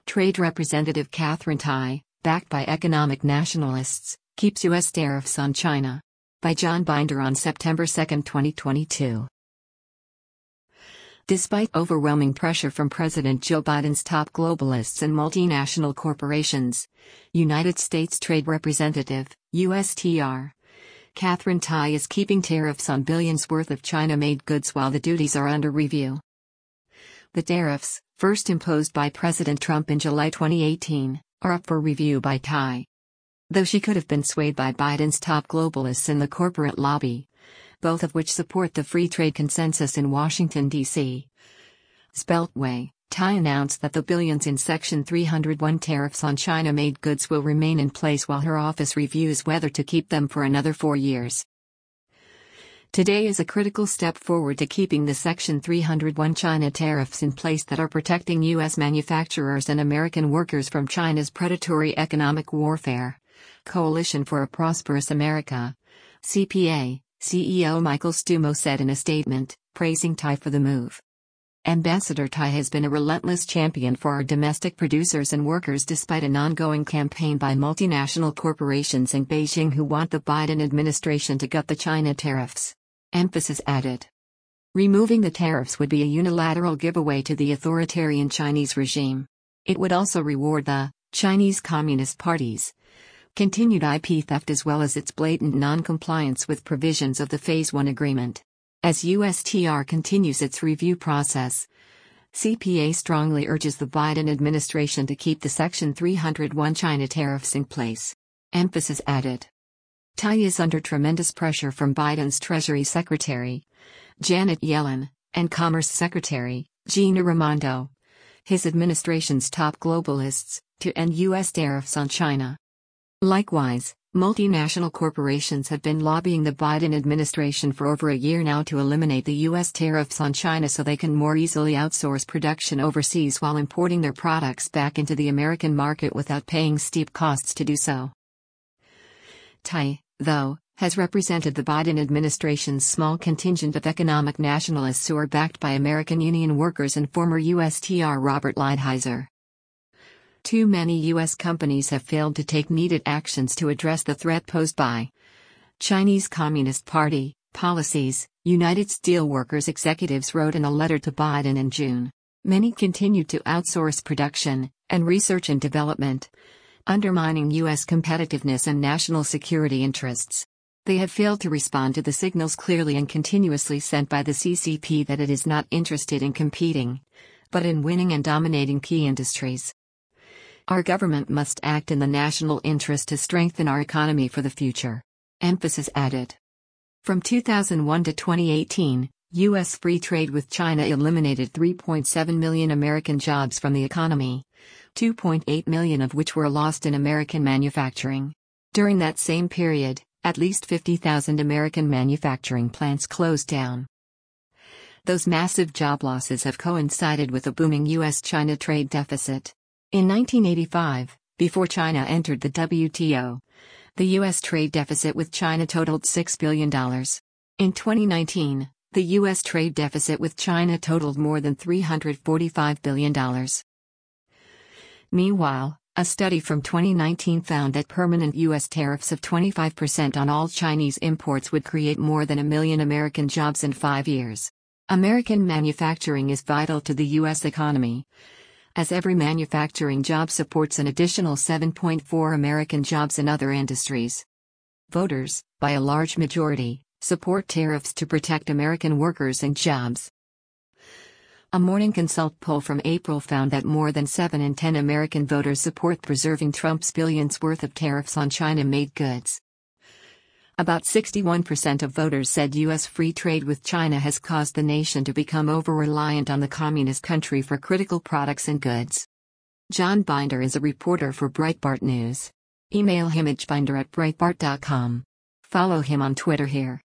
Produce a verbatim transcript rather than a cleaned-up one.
Trade Representative Katherine Tai, backed by economic nationalists, keeps U S tariffs on China. By John Binder on September second, twenty twenty-two. Despite overwhelming pressure from President Joe Biden's top globalists and multinational corporations, United States Trade Representative, U S T R, Katherine Tai is keeping tariffs on billions worth of China-made goods while the duties are under review. The tariffs, first imposed by President Trump in July twenty eighteen, are up for review by Tai. Though she could have been swayed by Biden's top globalists and the corporate lobby, both of which support the free trade consensus in Washington, D C Beltway, Tai announced that the billions in Section three oh one tariffs on China-made goods will remain in place while her office reviews whether to keep them for another four years. Today is a critical step forward to keeping the Section three oh one China tariffs in place that are protecting U S manufacturers and American workers from China's predatory economic warfare. Coalition for a Prosperous America, C P A, C E O Michael Stumo said in a statement, praising Tai for the move. Ambassador Tai has been a relentless champion for our domestic producers and workers despite an ongoing campaign by multinational corporations in Beijing who want the Biden administration to gut the China tariffs. Emphasis added. Removing the tariffs would be a unilateral giveaway to the authoritarian Chinese regime. It would also reward the Chinese Communist parties. Continued I P theft as well as its blatant non-compliance with provisions of the Phase one agreement. As U S T R continues its review process, C P A strongly urges the Biden administration to keep the Section three oh one China tariffs in place. Emphasis added. Tai is under tremendous pressure from Biden's Treasury Secretary, Janet Yellen, and Commerce Secretary, Gina Raimondo, his administration's top globalists, to end U S tariffs on China. Likewise, multinational corporations have been lobbying the Biden administration for over a year now to eliminate the U S tariffs on China so they can more easily outsource production overseas while importing their products back into the American market without paying steep costs to do so. Tai, though, has represented the Biden administration's small contingent of economic nationalists who are backed by American union workers and former U S T R Robert Lighthizer. Too many U S companies have failed to take needed actions to address the threat posed by Chinese Communist Party policies, United Steelworkers executives wrote in a letter to Biden in June. Many continue to outsource production and research and development, undermining U S competitiveness and national security interests. They have failed to respond to the signals clearly and continuously sent by the C C P that it is not interested in competing, but in winning and dominating key industries. Our government must act in the national interest to strengthen our economy for the future. Emphasis added. From two thousand one to twenty eighteen, U S free trade with China eliminated three point seven million American jobs from the economy, two point eight million of which were lost in American manufacturing. During that same period, at least fifty thousand American manufacturing plants closed down. Those massive job losses have coincided with a booming U S China trade deficit. In nineteen eighty-five, before China entered the W T O, the U S trade deficit with China totaled six billion dollars. In twenty nineteen, the U S trade deficit with China totaled more than three hundred forty-five billion dollars. Meanwhile, a study from twenty nineteen found that permanent U S tariffs of twenty-five percent on all Chinese imports would create more than a million American jobs in five years. American manufacturing is vital to the U S economy, as every manufacturing job supports an additional seven point four American jobs in other industries. Voters, by a large majority, support tariffs to protect American workers and jobs. A Morning Consult poll from April found that more than seven in ten American voters support preserving Trump's billions worth of tariffs on China-made goods. About sixty-one percent of voters said U S free trade with China has caused the nation to become over-reliant on the communist country for critical products and goods. John Binder is a reporter for Breitbart News. Email him at binder at breitbart dot com. Follow him on Twitter here.